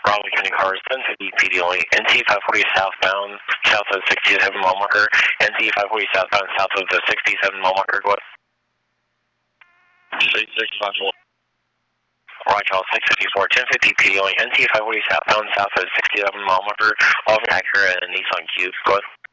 Bravo County cars, 1050 PD only, NT 540 southbound, south of 67 mile marker, NT 540 southbound, south of the 67 mile marker, go ahead. 6654. Roger, 654, 1050 PD only, NT 540 southbound, south of 67 mile marker, all Acura and Nissan Cube, go ahead.